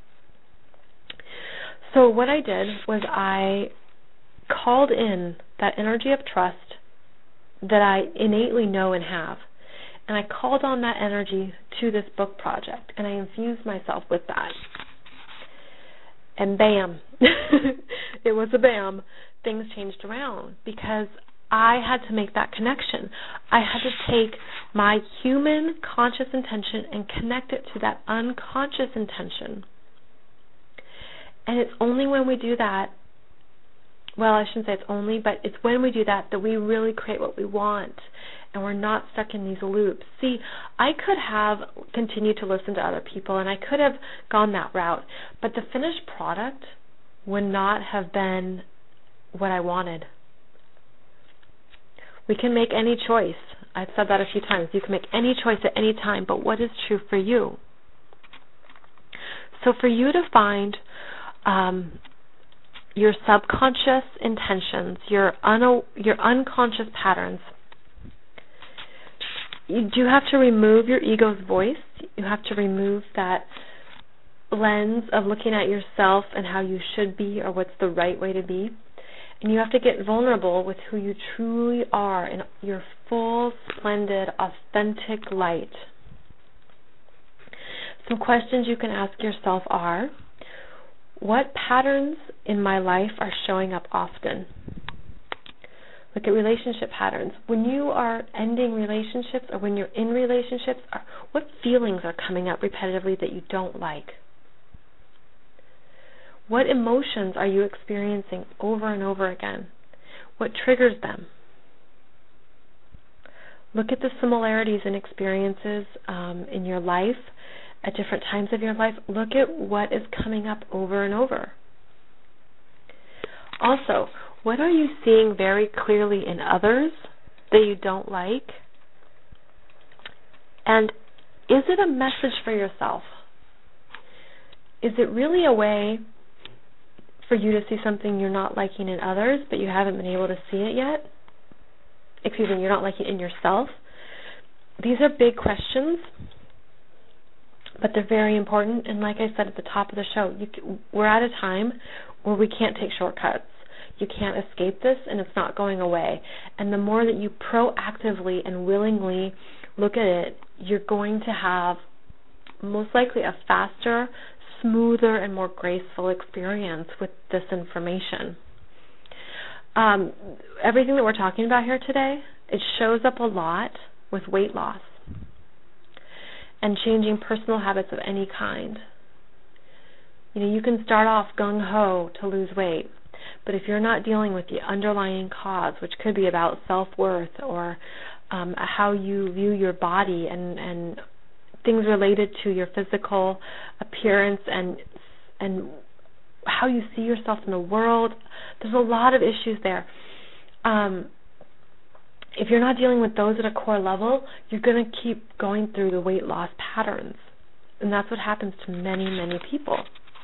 So what I did was I called in that energy of trust that I innately know and have. And I called on that energy to this book project, and I infused myself with that. And bam, it was a bam, things changed around, because I had to make that connection. I had to take my human conscious intention and connect it to that unconscious intention. And it's only when we do that, well, I shouldn't say it's only, but it's when we do that that we really create what we want. and we're not stuck in these loops. See, I could have continued to listen to other people, and I could have gone that route, but the finished product would not have been what I wanted. We can make any choice. I've said that a few times. You can make any choice at any time, but what is true for you? So for you to find um, your subconscious intentions, your un- your unconscious patterns, you do have to remove your ego's voice. You have to remove that lens of looking at yourself and how you should be or what's the right way to be. And you have to get vulnerable with who you truly are in your full, splendid, authentic light. Some questions you can ask yourself are, what patterns in my life are showing up often? Look at relationship patterns. When you are ending relationships or when you're in relationships, are, what feelings are coming up repetitively that you don't like? What emotions are you experiencing over and over again? What triggers them? Look at the similarities in experiences um, in your life at different times of your life. Look at what is coming up over and over. Also, what are you seeing very clearly in others that you don't like? And is it a message for yourself? Is it really a way for you to see something you're not liking in others, but you haven't been able to see it yet? Excuse me, you're not liking it in yourself? These are big questions, but they're very important. And like I said at the top of the show, you can, we're at a time where we can't take shortcuts. You can't escape this, and it's not going away. And the more that you proactively and willingly look at it, you're going to have most likely a faster, smoother, and more graceful experience with this information. Um, everything that we're talking about here today, it shows up a lot with weight loss and changing personal habits of any kind. You know, you can start off gung-ho to lose weight, but if you're not dealing with the underlying cause, which could be about self-worth or um, how you view your body and, and things related to your physical appearance and and how you see yourself in the world, there's a lot of issues there. Um, if you're not dealing with those at a core level, you're going to keep going through the weight loss patterns. And that's what happens to many, many people.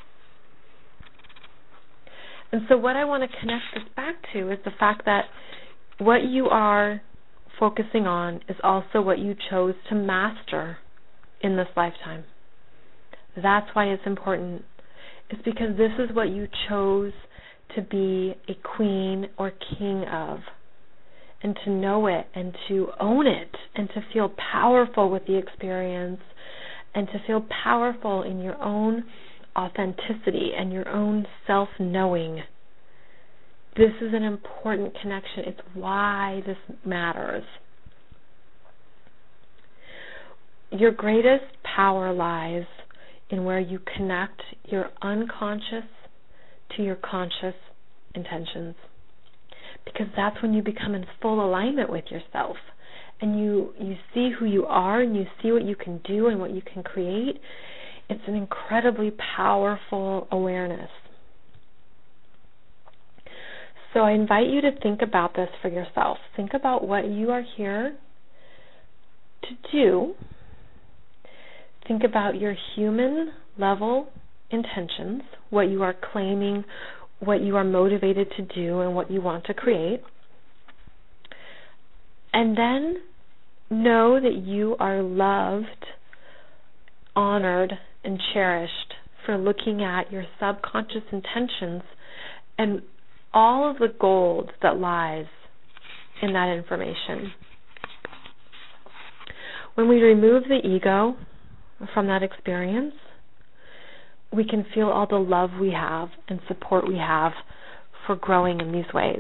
And so what I want to connect this back to is the fact that what you are focusing on is also what you chose to master in this lifetime. That's why it's important. It's because this is what you chose to be a queen or king of, and to know it and to own it and to feel powerful with the experience and to feel powerful in your own authenticity and your own self-knowing. This is an important connection. It's why this matters. Your greatest power lies in where you connect your unconscious to your conscious intentions, because that's when you become in full alignment with yourself and you, you see who you are and you see what you can do and what you can create. It's an incredibly powerful awareness. So I invite you to think about this for yourself. Think about what you are here to do. Think about your human level intentions, what you are claiming, what you are motivated to do, and what you want to create. And then know that you are loved, honored, and cherished for looking at your subconscious intentions and all of the gold that lies in that information. When we remove the ego from that experience, we can feel all the love we have and support we have for growing in these ways.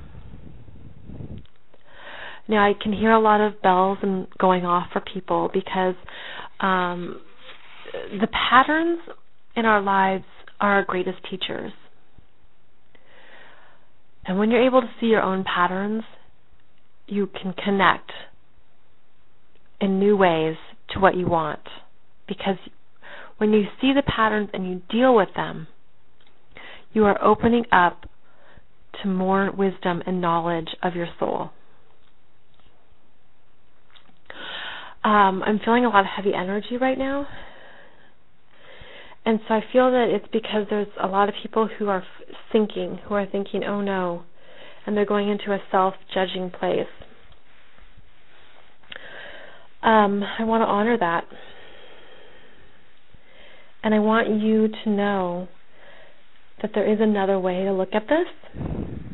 Now, I can hear a lot of bells and going off for people because um, the patterns in our lives are our greatest teachers. And when you're able to see your own patterns, you can connect in new ways to what you want. Because when you see the patterns and you deal with them, you are opening up to more wisdom and knowledge of your soul. Um, I'm feeling a lot of heavy energy right now. And so I feel that it's because there's a lot of people who are f- thinking, who are thinking, oh no, and they're going into a self-judging place. Um, I want to honor that. And I want you to know that there is another way to look at this,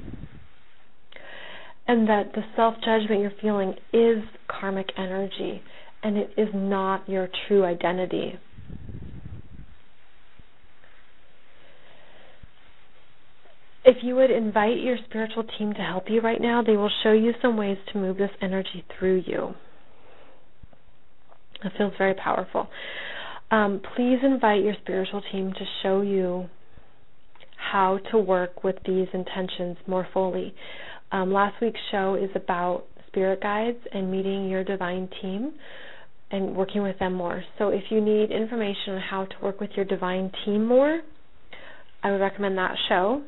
and that the self-judgment you're feeling is karmic energy, and it is not your true identity. If you would invite your spiritual team to help you right now, they will show you some ways to move this energy through you. It feels very powerful. Um, please invite your spiritual team to show you how to work with these intentions more fully. Um, last week's show is about spirit guides and meeting your divine team and working with them more. So if you need information on how to work with your divine team more, I would recommend that show.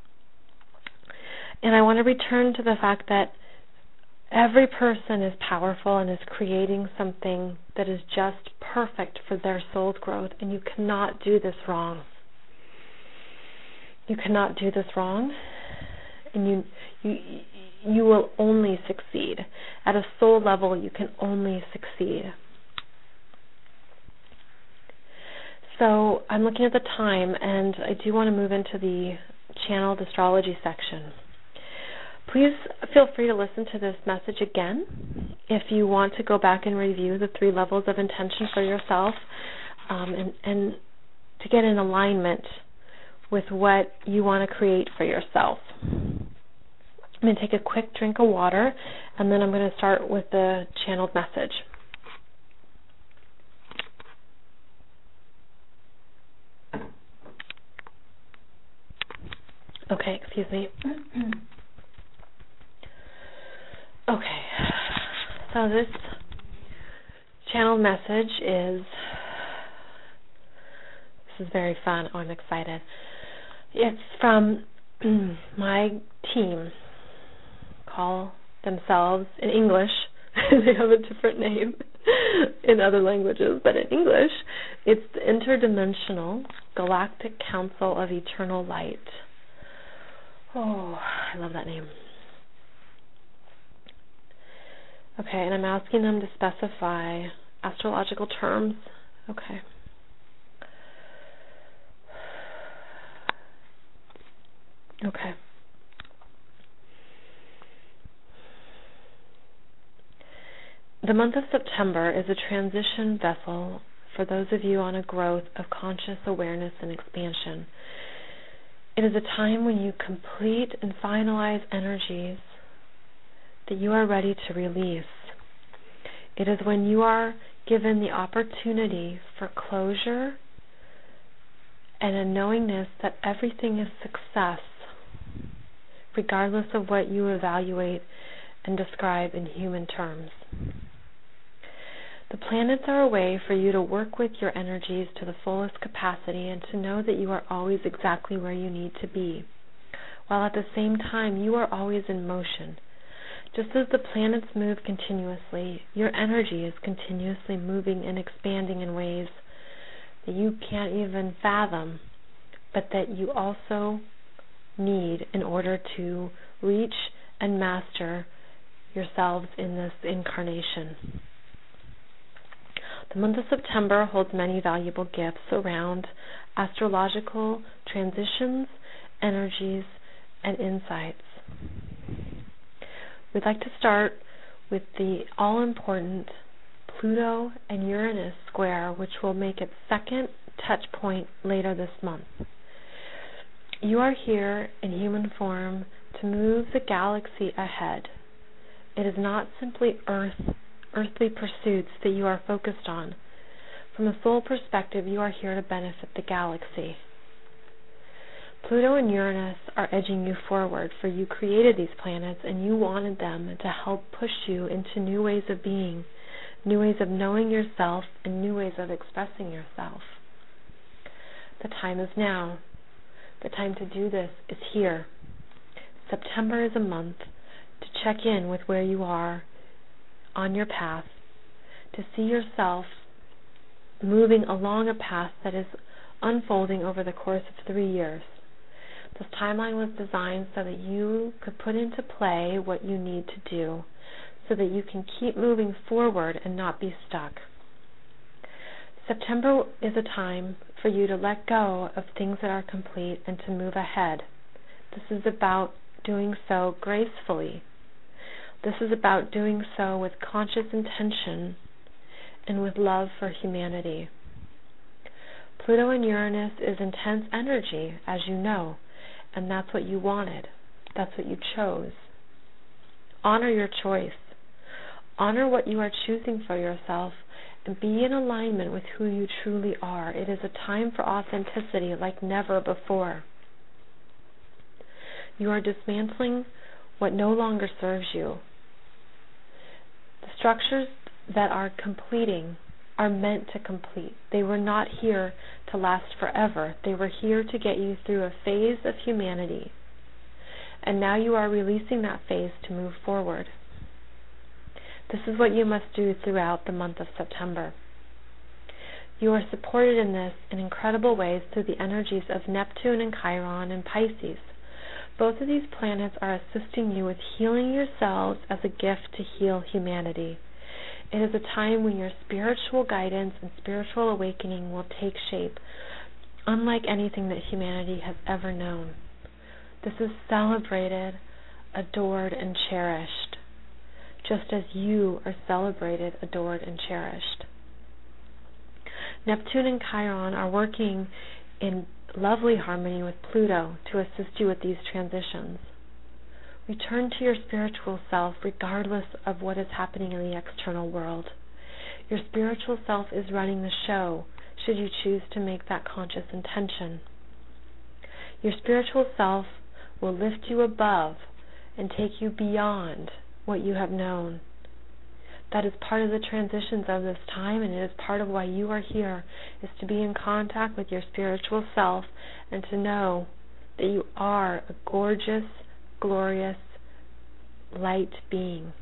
And I want to return to the fact that every person is powerful and is creating something that is just perfect for their soul's growth, and you cannot do this wrong. You cannot do this wrong, and you you you will only succeed. At a soul level, you can only succeed. So I'm looking at the time, and I do want to move into the channeled astrology section. Please feel free to listen to this message again if you want to go back and review the three levels of intention for yourself, um, and, and to get in alignment with what you want to create for yourself. I'm going to take a quick drink of water, and then I'm going to start with the channeled message. Okay, excuse me. Okay, so this channeled message is, this is very fun. Oh, I'm excited. It's from my team. Call themselves, in English, they have a different name in other languages, but in English, it's the Interdimensional Galactic Council of Eternal Light. Oh, I love that name. Okay, and I'm asking them to specify astrological terms. Okay. Okay. The month of September is a transition vessel for those of you on a growth of conscious awareness and expansion. It is a time when you complete and finalize energies that you are ready to release. It is when you are given the opportunity for closure and a knowingness that everything is success, regardless of what you evaluate and describe in human terms. The planets are a way for you to work with your energies to the fullest capacity and to know that you are always exactly where you need to be, while at the same time you are always in motion. Just as the planets move continuously, your energy is continuously moving and expanding in ways that you can't even fathom, but that you also need in order to reach and master yourselves in this incarnation. The month of September holds many valuable gifts around astrological transitions, energies, and insights. We'd like to start with the all-important Pluto and Uranus square, which will make its second touch point later this month. You are here in human form to move the galaxy ahead. It is not simply Earth, earthly pursuits that you are focused on. From a soul perspective, you are here to benefit the galaxy. Pluto and Uranus are edging you forward, for you created these planets and you wanted them to help push you into new ways of being, new ways of knowing yourself, and new ways of expressing yourself. The time is now. The time to do this is here. September is a month to check in with where you are on your path, to see yourself moving along a path that is unfolding over the course of three years. This timeline was designed so that you could put into play what you need to do, so that you can keep moving forward and not be stuck. September is a time for you to let go of things that are complete and to move ahead. This is about doing so gracefully. This is about doing so with conscious intention and with love for humanity. Pluto and Uranus is intense energy, as you know, and that's what you wanted. That's what you chose. Honor your choice. Honor what you are choosing for yourself and be in alignment with who you truly are. It is a time for authenticity like never before. You are dismantling what no longer serves you. The structures that are completing are meant to complete. They were not here to last forever. They were here to get you through a phase of humanity. And now you are releasing that phase to move forward. This is what you must do throughout the month of September. You are supported in this in incredible ways through the energies of Neptune and Chiron and Pisces. Both of these planets are assisting you with healing yourselves as a gift to heal humanity. It is a time when your spiritual guidance and spiritual awakening will take shape, unlike anything that humanity has ever known. This is celebrated, adored, and cherished, just as you are celebrated, adored, and cherished. Neptune and Chiron are working in lovely harmony with Pluto to assist you with these transitions. Return to your spiritual self regardless of what is happening in the external world. Your spiritual self is running the show, should you choose to make that conscious intention. Your spiritual self will lift you above and take you beyond what you have known. That is part of the transitions of this time, and it is part of why you are here, is to be in contact with your spiritual self and to know that you are a gorgeous, glorious, light being.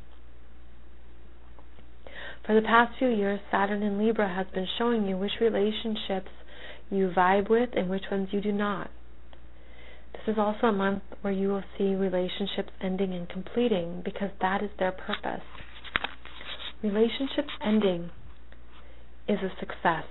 For the past few years, Saturn in Libra has been showing you which relationships you vibe with and which ones you do not. This is also a month where you will see relationships ending and completing because that is their purpose. Relationships ending is a success.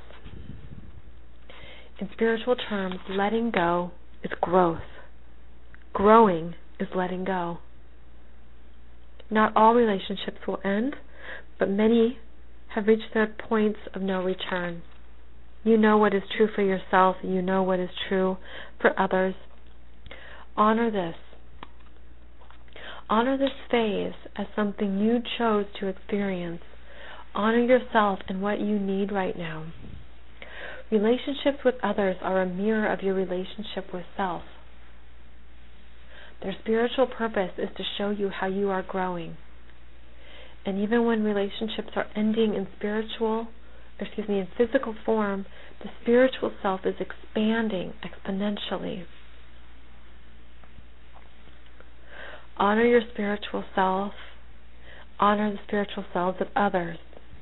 In spiritual terms, letting go is growth. Growing is letting go. Not all relationships will end, but many have reached their points of no return. You know what is true for yourself. You know what is true for others. Honor this. Honor this phase as something you chose to experience. Honor yourself and what you need right now. Relationships with others are a mirror of your relationship with self. Their spiritual purpose is to show you how you are growing. And even when relationships are ending in spiritual, excuse me, in physical form, the spiritual self is expanding exponentially. Honor your spiritual self. Honor the spiritual selves of others.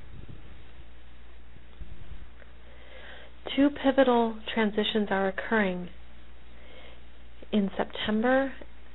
Two pivotal transitions are occurring in September.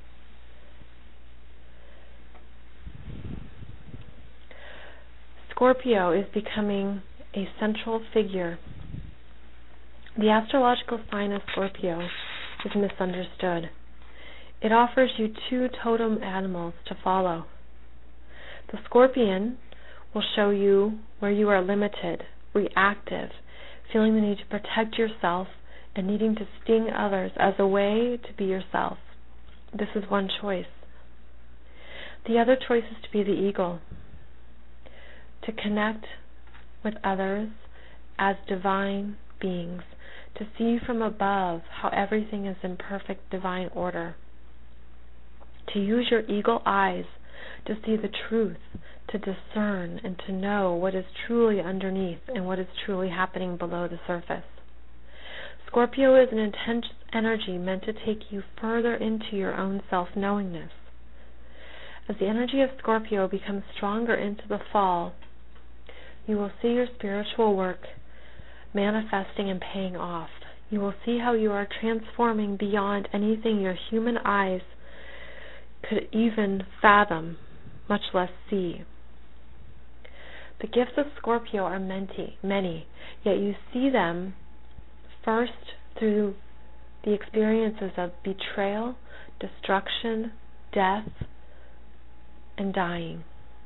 Scorpio is becoming a central figure. The astrological sign of Scorpio is misunderstood. It offers you two totem animals to follow. The scorpion will show you where you are limited, reactive, feeling the need to protect yourself and needing to sting others as a way to be yourself. This is one choice. The other choice is to be the eagle, to connect with others as divine beings, to see from above how everything is in perfect divine order. To use your eagle eyes to see the truth, to discern and to know what is truly underneath and what is truly happening below the surface. Scorpio is an intense energy meant to take you further into your own self-knowingness. As the energy of Scorpio becomes stronger into the fall, you will see your spiritual work manifesting and paying off. You will see how you are transforming beyond anything your human eyes could even fathom, much less see. The gifts of Scorpio are many, many, yet you see them first through the experiences of betrayal, destruction, death, and dying.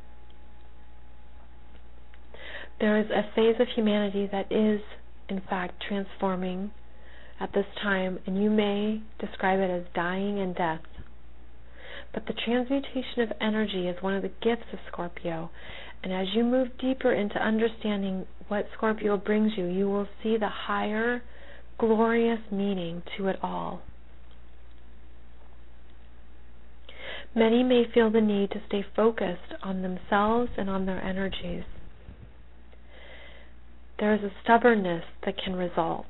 There is a phase of humanity that is, in fact, transforming at this time, and you may describe it as dying and death. But the transmutation of energy is one of the gifts of Scorpio, and as you move deeper into understanding what Scorpio brings you, you will see the higher, glorious meaning to it all. Many may feel the need to stay focused on themselves and on their energies. There is a stubbornness that can result.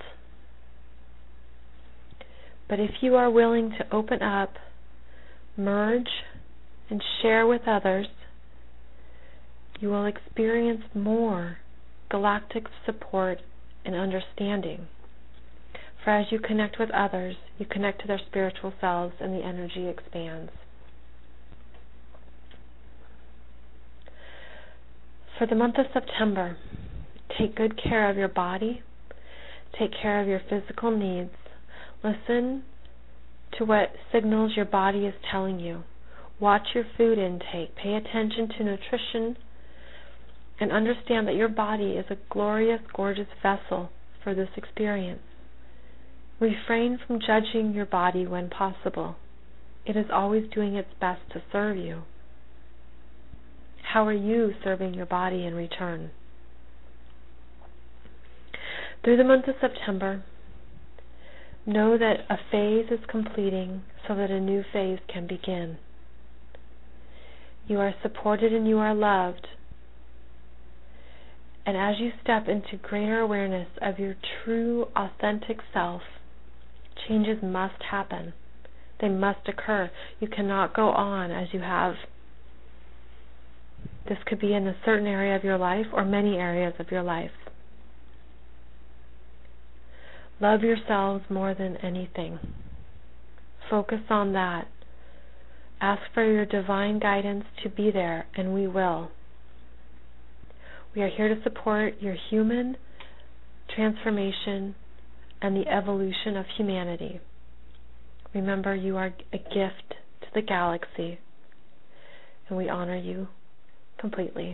But if you are willing to open up, merge, and share with others, you will experience more galactic support and understanding. For as you connect with others, you connect to their spiritual selves and the energy expands. For the month of September, take good care of your body, take care of your physical needs, listen to what signals your body is telling you. Watch your food intake, pay attention to nutrition, and understand that your body is a glorious, gorgeous vessel for this experience. Refrain from judging your body when possible. It is always doing its best to serve you. How are you serving your body in return? Through the month of September, know that a phase is completing so that a new phase can begin. You are supported and you are loved. And as you step into greater awareness of your true, authentic self, changes must happen. They must occur. You cannot go on as you have. This could be in a certain area of your life or many areas of your life. Love yourselves more than anything. Focus on that. Ask for your divine guidance to be there, and we will. We are here to support your human transformation and the evolution of humanity. Remember, you are a gift to the galaxy, and we honor you completely.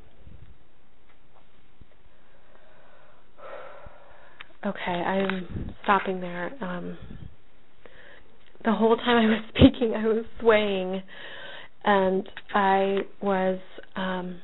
Okay, I'm stopping there. Um, the whole time I was speaking, I was swaying, and I was, um,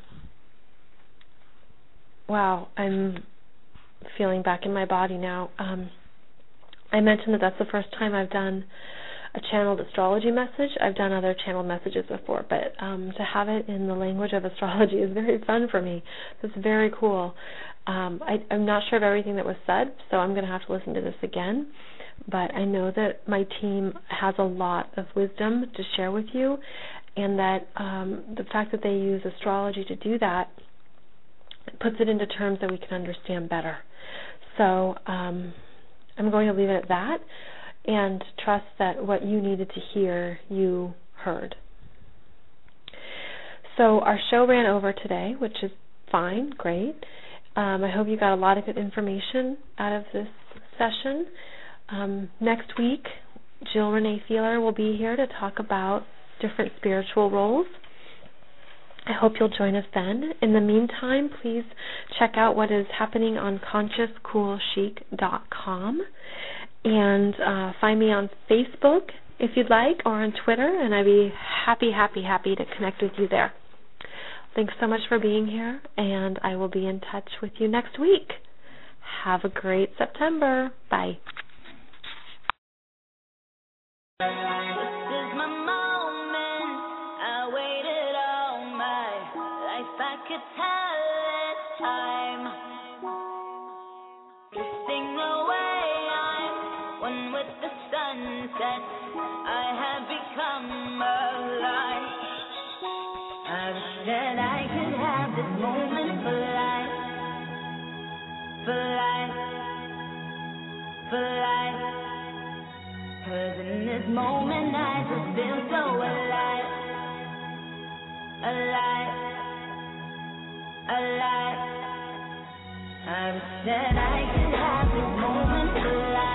wow, I'm feeling back in my body now. Um, I mentioned that that's the first time I've done a channeled astrology message. I've done other channeled messages before, but um, to have it in the language of astrology is very fun for me. It's very cool. Um, I, I'm not sure of everything that was said, so I'm going to have to listen to this again. But I know that my team has a lot of wisdom to share with you, and that um, the fact that they use astrology to do that puts it into terms that we can understand better. So um, I'm going to leave it at that and trust that what you needed to hear, you heard. So our show ran over today, which is fine, great. Um, I hope you got a lot of good information out of this session. Um, next week, Jill Renee Feeler will be here to talk about different spiritual roles. I hope you'll join us then. In the meantime, please check out what is happening on conscious cool chic dot com and uh, find me on Facebook if you'd like, or on Twitter, and I'd be happy, happy, happy to connect with you there. Thanks so much for being here, and I will be in touch with you next week. Have a great September. Bye. This is my moment. I waited all my life could tell it's time. Drifting away, I'm one with the sunset. I have become alive. I wish that I could have this moment for life, for life, for life. 'Cause in this moment I just feel so alive, alive, alive. I wish that I could have this moment for life.